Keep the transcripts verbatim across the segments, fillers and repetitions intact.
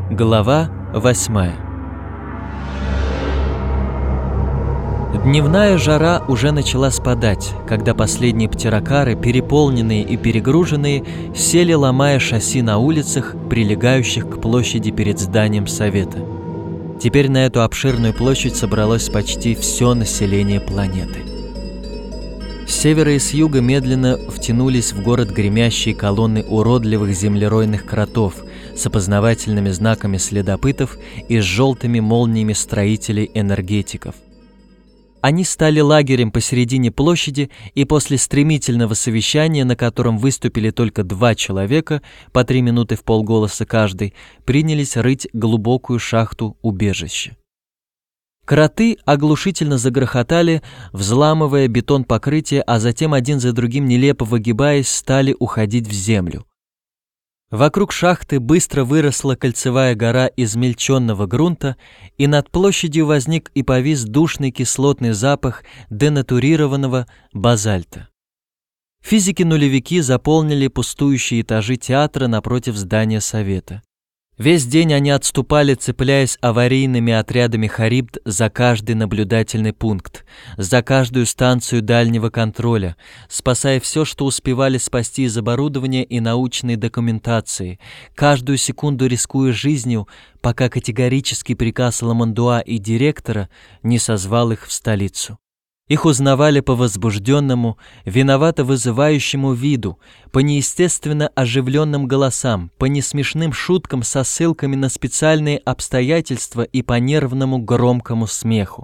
Глава восьмая. Дневная жара уже начала спадать, когда последние птерокары, переполненные и перегруженные, сели, ломая шасси на улицах, прилегающих к площади перед зданием Совета. Теперь на эту обширную площадь собралось почти все население планеты. С севера и с юга медленно втянулись в город гремящие колонны уродливых землеройных кротов с опознавательными знаками следопытов и с желтыми молниями строителей-энергетиков. Они стали лагерем посередине площади, и после стремительного совещания, на котором выступили только два человека, по три минуты в полголоса каждый, принялись рыть глубокую шахту убежища. Кроты оглушительно загрохотали, взламывая бетон покрытия, а затем один за другим, нелепо выгибаясь, стали уходить в землю. Вокруг шахты быстро выросла кольцевая гора измельченного грунта, и над площадью возник и повис душный кислотный запах денатурированного базальта. Физики-нулевики заполнили пустующие этажи театра напротив здания Совета. Весь день они отступали, цепляясь аварийными отрядами Харибд за каждый наблюдательный пункт, за каждую станцию дальнего контроля, спасая все, что успевали спасти из оборудования и научной документации, каждую секунду рискуя жизнью, пока категорический приказ Ламандуа и директора не созвал их в столицу. Их узнавали по возбужденному, виновато вызывающему виду, по неестественно оживленным голосам, по несмешным шуткам со ссылками на специальные обстоятельства и по нервному громкому смеху.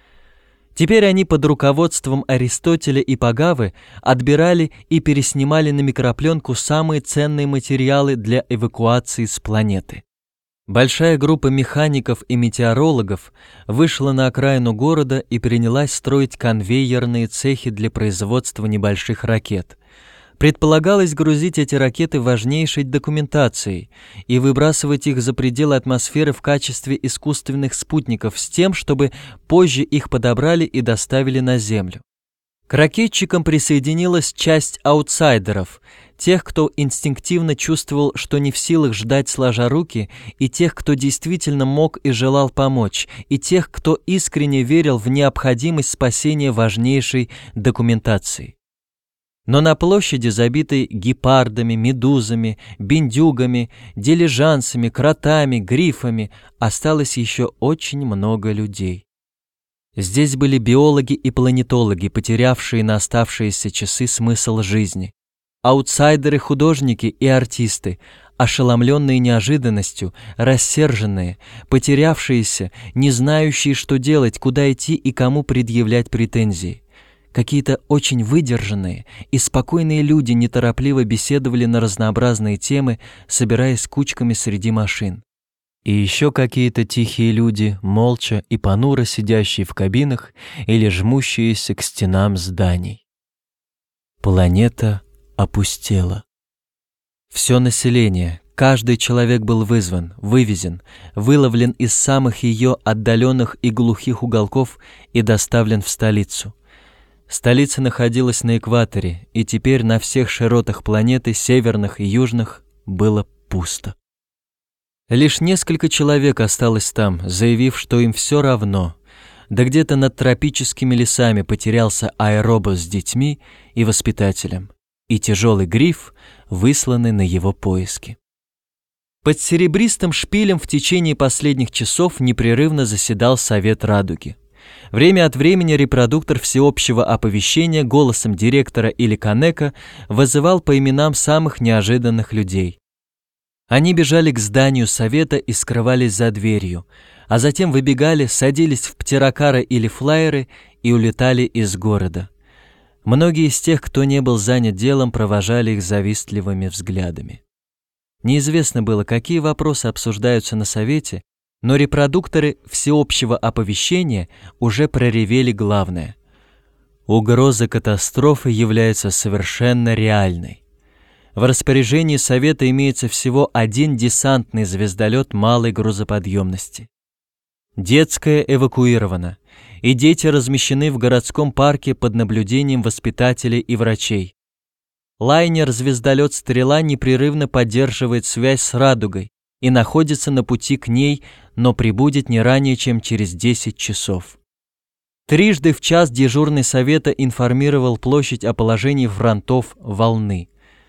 Теперь они под руководством Аристотеля и Пагавы отбирали и переснимали на микропленку самые ценные материалы для эвакуации с планеты. Большая группа механиков и метеорологов вышла на окраину города и принялась строить конвейерные цехи для производства небольших ракет. Предполагалось грузить эти ракеты важнейшей документацией и выбрасывать их за пределы атмосферы в качестве искусственных спутников с тем, чтобы позже их подобрали и доставили на Землю. К ракетчикам присоединилась часть аутсайдеров, тех, кто инстинктивно чувствовал, что не в силах ждать сложа руки, и тех, кто действительно мог и желал помочь, и тех, кто искренне верил в необходимость спасения важнейшей документации. Но на площади, забитой гепардами, медузами, бендюгами, дилижансами, кротами, грифами, осталось еще очень много людей. Здесь были биологи и планетологи, потерявшие на оставшиеся часы смысл жизни. Аутсайдеры-художники и артисты, ошеломленные неожиданностью, рассерженные, потерявшиеся, не знающие, что делать, куда идти и кому предъявлять претензии. Какие-то очень выдержанные и спокойные люди неторопливо беседовали на разнообразные темы, собираясь кучками среди машин. И еще какие-то тихие люди, молча и понуро сидящие в кабинах или жмущиеся к стенам зданий. Планета опустела. Все население, каждый человек был вызван, вывезен, выловлен из самых ее отдаленных и глухих уголков и доставлен в столицу. Столица находилась на экваторе, и теперь на всех широтах планеты, северных и южных, было пусто. Лишь несколько человек осталось там, заявив, что им все равно, да где-то над тропическими лесами потерялся аэробус с детьми и воспитателем, и тяжелый гриф, высланный на его поиски. Под серебристым шпилем в течение последних часов непрерывно заседал Совет Радуги. Время от времени репродуктор всеобщего оповещения голосом директора или коннека вызывал по именам самых неожиданных людей. Они бежали к зданию Совета и скрывались за дверью, а затем выбегали, садились в птерокары или флайеры и улетали из города. Многие из тех, кто не был занят делом, провожали их завистливыми взглядами. Неизвестно было, какие вопросы обсуждаются на Совете, но репродукторы всеобщего оповещения уже проревели главное. Угроза катастрофы является совершенно реальной. В распоряжении Совета имеется всего один десантный звездолет малой грузоподъемности. Детская эвакуирована, и дети размещены в городском парке под наблюдением воспитателей и врачей. Лайнер-звездолет «Стрела» непрерывно поддерживает связь с «Радугой», и находится на пути к ней, но прибудет не ранее, чем через десять часов. Трижды в час дежурный совета информировал площадь о положении фронтов волны.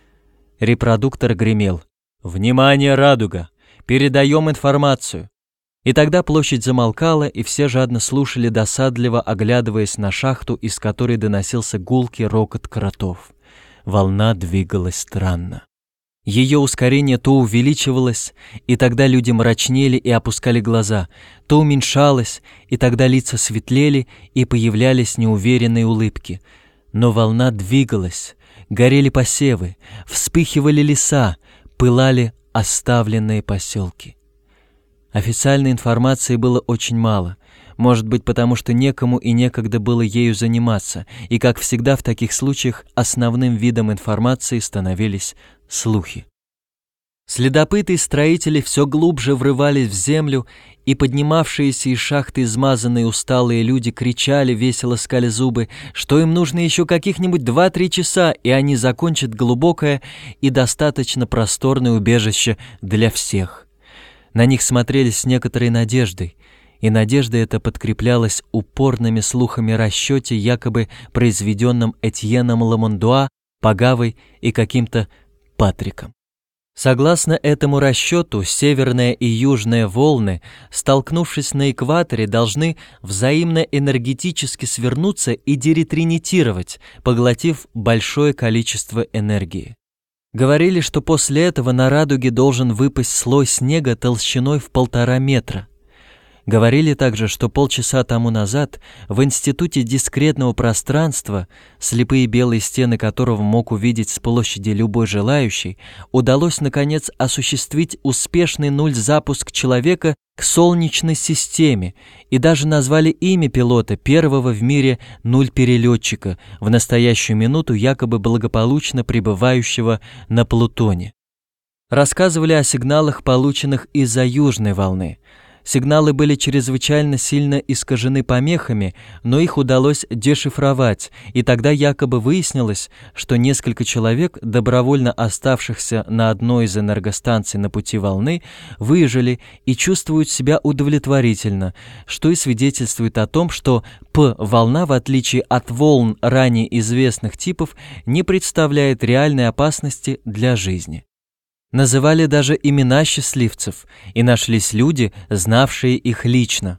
Репродуктор гремел: «Внимание, радуга! Передаем информацию!» И тогда площадь замолкала, и все жадно слушали, досадливо оглядываясь на шахту, из которой доносился гулкий рокот кротов. Волна двигалась странно. Ее ускорение то увеличивалось, и тогда люди мрачнели и опускали глаза, то уменьшалось, и тогда лица светлели, и появлялись неуверенные улыбки. Но волна двигалась, горели посевы, вспыхивали леса, пылали оставленные поселки. Официальной информации было очень мало, может быть, потому что некому и некогда было ею заниматься, и, как всегда в таких случаях, основным видом информации становились слухи. Следопыты и строители все глубже врывались в землю, и поднимавшиеся из шахты измазанные усталые люди кричали, весело скали зубы, что им нужно еще каких-нибудь два-три часа, и они закончат глубокое и достаточно просторное убежище для всех. На них смотрели с некоторой надеждой, и надежда эта подкреплялась упорными слухами о расчете, якобы произведенном Этьеном Ламондуа, Пагавой и каким-то Патриком. Согласно этому расчету, северная и южная волны, столкнувшись на экваторе, должны взаимно энергетически свернуться и деретринитировать, поглотив большое количество энергии. Говорили, что после этого на радуге должен выпасть слой снега толщиной в полтора метра. Говорили также, что полчаса тому назад в Институте дискретного пространства, слепые белые стены которого мог увидеть с площади любой желающий, удалось, наконец, осуществить успешный нуль-запуск человека к Солнечной системе, и даже назвали имя пилота, первого в мире нуль-перелетчика, в настоящую минуту якобы благополучно пребывающего на Плутоне. Рассказывали о сигналах, полученных из-за южной волны. Сигналы были чрезвычайно сильно искажены помехами, но их удалось дешифровать, и тогда якобы выяснилось, что несколько человек, добровольно оставшихся на одной из энергостанций на пути волны, выжили и чувствуют себя удовлетворительно, что и свидетельствует о том, что П-волна, в отличие от волн ранее известных типов, не представляет реальной опасности для жизни. Называли даже имена счастливцев, и нашлись люди, знавшие их лично.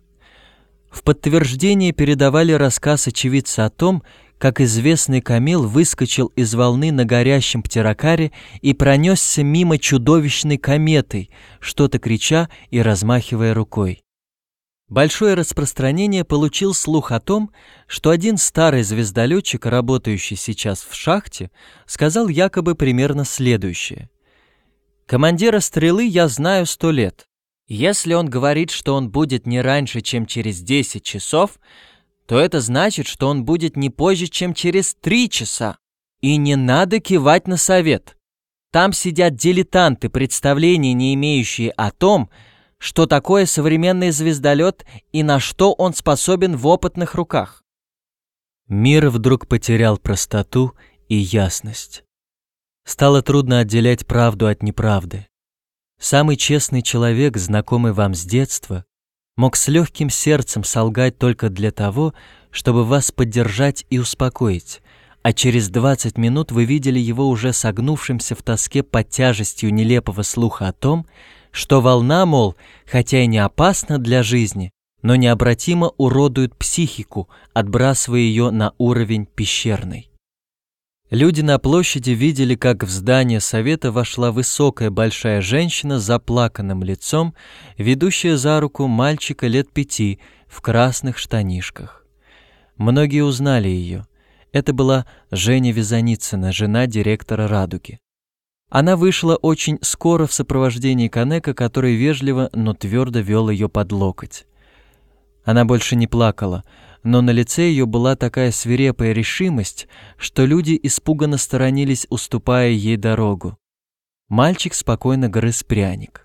В подтверждение передавали рассказ очевидца о том, как известный камел выскочил из волны на горящем птерокаре и пронесся мимо чудовищной кометой, что-то крича и размахивая рукой. Большое распространение получил слух о том, что один старый звездолетчик, работающий сейчас в шахте, сказал якобы примерно следующее: «Командира стрелы я знаю сто лет. Если он говорит, что он будет не раньше, чем через десять часов, то это значит, что он будет не позже, чем через три часа. И не надо кивать на совет. Там сидят дилетанты, представления не имеющие о том, что такое современный звездолет и на что он способен в опытных руках». Мир вдруг потерял простоту и ясность. Стало трудно отделять правду от неправды. Самый честный человек, знакомый вам с детства, мог с легким сердцем солгать только для того, чтобы вас поддержать и успокоить, а через двадцать минут вы видели его уже согнувшимся в тоске под тяжестью нелепого слуха о том, что волна, мол, хотя и не опасна для жизни, но необратимо уродует психику, отбрасывая ее на уровень пещерный. Люди на площади видели, как в здание совета вошла высокая большая женщина с заплаканным лицом, ведущая за руку мальчика лет пяти в красных штанишках. Многие узнали ее. Это была Женя Визаницына, жена директора «Радуги». Она вышла очень скоро в сопровождении Канека, который вежливо, но твердо вел ее под локоть. Она больше не плакала, но на лице ее была такая свирепая решимость, что люди испуганно сторонились, уступая ей дорогу. Мальчик спокойно грыз пряник.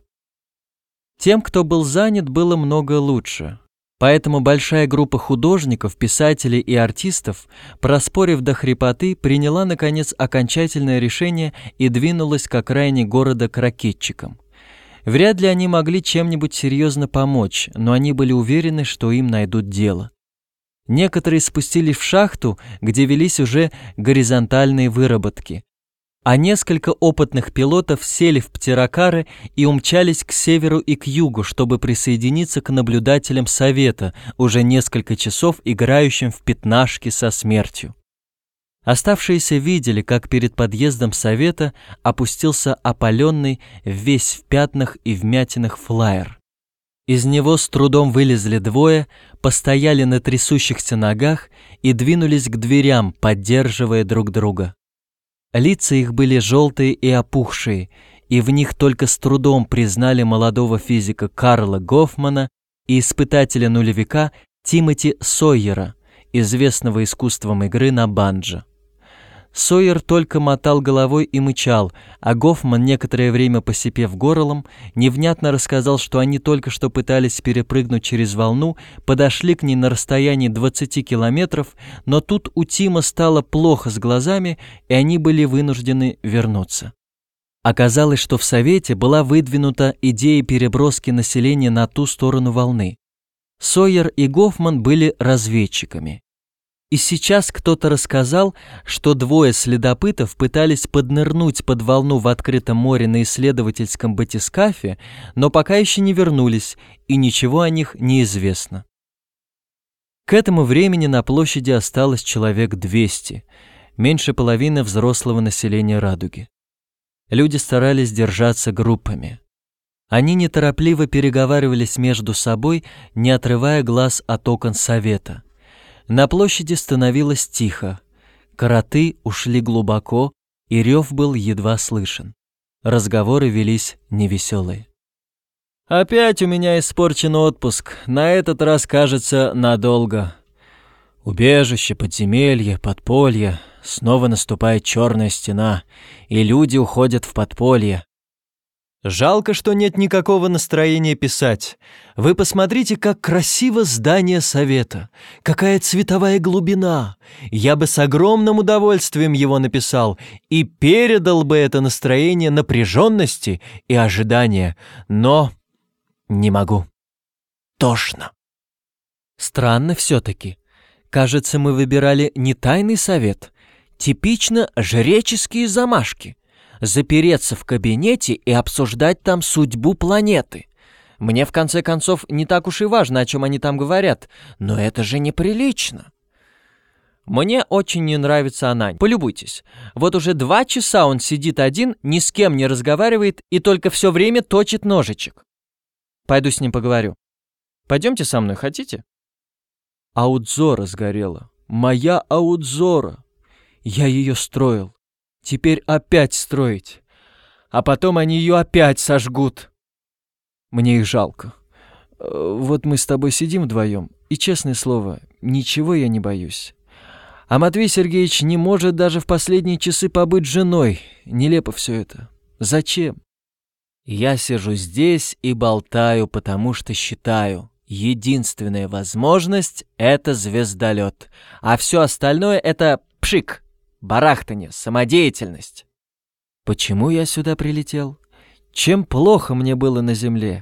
Тем, кто был занят, было много лучше. Поэтому большая группа художников, писателей и артистов, проспорив до хрипоты, приняла, наконец, окончательное решение и двинулась к окраине города к ракетчикам. Вряд ли они могли чем-нибудь серьезно помочь, но они были уверены, что им найдут дело. Некоторые спустились в шахту, где велись уже горизонтальные выработки, а несколько опытных пилотов сели в птерокары и умчались к северу и к югу, чтобы присоединиться к наблюдателям Совета, уже несколько часов играющим в пятнашки со смертью. Оставшиеся видели, как перед подъездом Совета опустился опаленный, весь в пятнах и вмятинах флаер. Из него с трудом вылезли двое, постояли на трясущихся ногах и двинулись к дверям, поддерживая друг друга. Лица их были желтые и опухшие, и в них только с трудом признали молодого физика Карла Гофмана и испытателя-нулевика Тимоти Сойера, известного искусством игры на банджо. Сойер только мотал головой и мычал, а Гофман, некоторое время посипев горлом, невнятно рассказал, что они только что пытались перепрыгнуть через волну, подошли к ней на расстоянии двадцати километров, но тут у Тима стало плохо с глазами, и они были вынуждены вернуться. Оказалось, что в Совете была выдвинута идея переброски населения на ту сторону волны. Сойер и Гофман были разведчиками. И сейчас кто-то рассказал, что двое следопытов пытались поднырнуть под волну в открытом море на исследовательском батискафе, но пока еще не вернулись, и ничего о них не известно. К этому времени на площади осталось человек двести, меньше половины взрослого населения Радуги. Люди старались держаться группами. Они неторопливо переговаривались между собой, не отрывая глаз от окон Совета. На площади становилось тихо. Кроты ушли глубоко, и рев был едва слышен. Разговоры велись невеселые. «Опять у меня испорчен отпуск, на этот раз, кажется, надолго. Убежище, подземелье, подполье, снова наступает черная стена, и люди уходят в подполье. Жалко, что нет никакого настроения писать. Вы посмотрите, как красиво здание Совета, какая цветовая глубина. Я бы с огромным удовольствием его написал и передал бы это настроение напряженности и ожидания, но не могу. Тошно». Странно все-таки. Кажется, мы выбирали не тайный совет, типично жреческие замашки. Запереться в кабинете и обсуждать там судьбу планеты. Мне, в конце концов, не так уж и важно, о чем они там говорят, но это же неприлично. Мне очень не нравится Анань. Полюбуйтесь. Вот уже два часа он сидит один, ни с кем не разговаривает и только все время точит ножичек. Пойду с ним поговорю. Пойдемте со мной, хотите? Аудзора сгорела. Моя Аудзора. Я ее строил. Теперь опять строить. А потом они ее опять сожгут. Мне их жалко. Вот мы с тобой сидим вдвоем, и, честное слово, ничего я не боюсь. А Матвей Сергеевич не может даже в последние часы побыть женой. Нелепо все это. Зачем? Я сижу здесь и болтаю, потому что считаю, единственная возможность — это звездолет, а все остальное — это пшик. Барахтанье, самодеятельность. Почему я сюда прилетел? Чем плохо мне было на земле?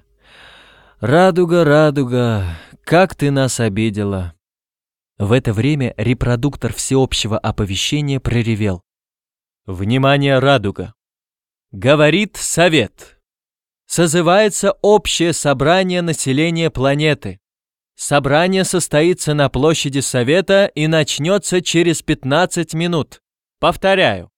Радуга, радуга, как ты нас обидела. В это время репродуктор всеобщего оповещения проревел. Внимание, радуга! Говорит совет. Созывается общее собрание населения планеты. Собрание состоится на площади Совета и начнется через пятнадцать минут. Повторяю,